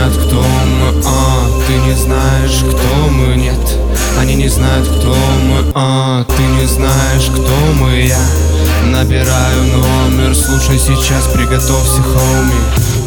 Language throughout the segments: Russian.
знают, кто мы, ты не знаешь, кто мы, нет. Они не знают, кто мы, ты не знаешь, кто мы, я набираю номер, слушай сейчас, приготовься, хоуми.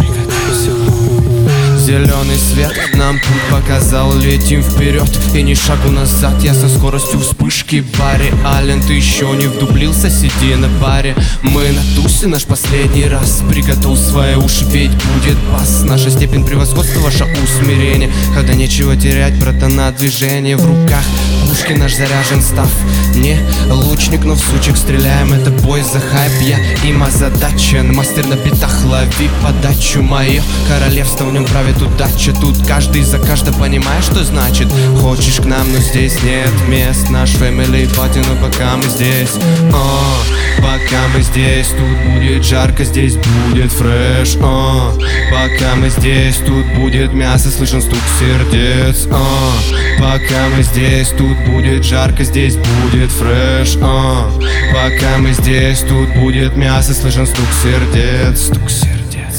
Зеленый свет нам путь показал, летим вперед и ни шагу назад. Я со скоростью вспышки Барри Аллен, ты еще не вдуплился, сиди на баре. Мы на тусе, наш последний раз. Приготовь свои уши, ведь будет бас. Наша степень превосходства, ваше усмирение. Когда нечего терять, братана, движение в руках. Пушки наш заряжен став. Не лучник, но в сучек стреляем. Это бой за хайп, я им озадачен. Мастер на битах, лови подачу. Мое королевство, в нем правит удача. Тут каждый за каждого понимает, что значит. Хочешь к нам, но здесь нет мест. Наш family party, но пока мы здесь, пока мы здесь, тут будет жарко, здесь будет фреш, пока мы здесь, тут будет мясо, слышен стук сердец, пока мы здесь, тут будет жарко, здесь будет фреш, пока мы здесь, тут будет мясо, слышен стук сердец, стук сердец.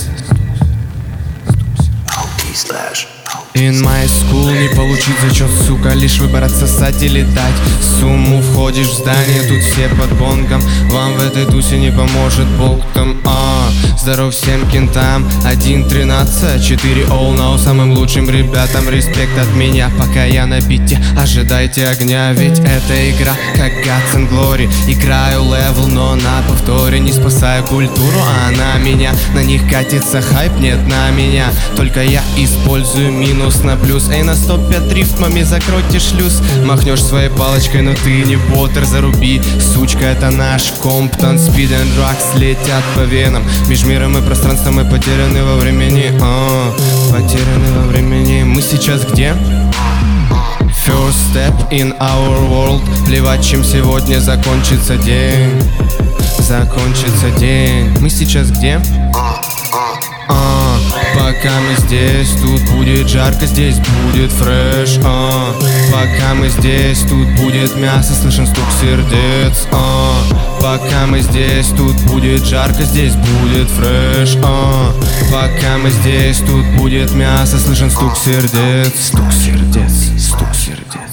In my school не получить зачет, сука, лишь выбор отсосать или дать сумму. Входишь в здание, тут все под бонком. Вам в этой тусе не поможет бог там, Здоров всем кентам, 1.13, 4 all now. Самым лучшим ребятам респект от меня. Пока я на бите, ожидайте огня. Ведь это игра, как Gods and Glory. Играю левел, но на повторе. Не спасаю культуру, а она меня. На них катится хайп, нет на меня. Только я использую минус на плюс. Эй, на 105 рифмами закройте шлюз. Махнешь своей палочкой, но ты не Поттер, заруби. Сучка, это наш Комптон. Speed and drugs летят по венам. Между миром и пространством мы потеряны во времени, потеряны во времени. Мы сейчас где? First step in our world. Плевать, чем сегодня закончится день. Закончится день. Мы сейчас где? Пока мы здесь, тут будет жарко, здесь будет фреш, пока мы здесь, тут будет мясо, слышен стук сердец, пока мы здесь, тут будет жарко, здесь будет фреш, пока мы здесь, тут будет мясо, слышен стук сердец, стук сердец, стук сердец.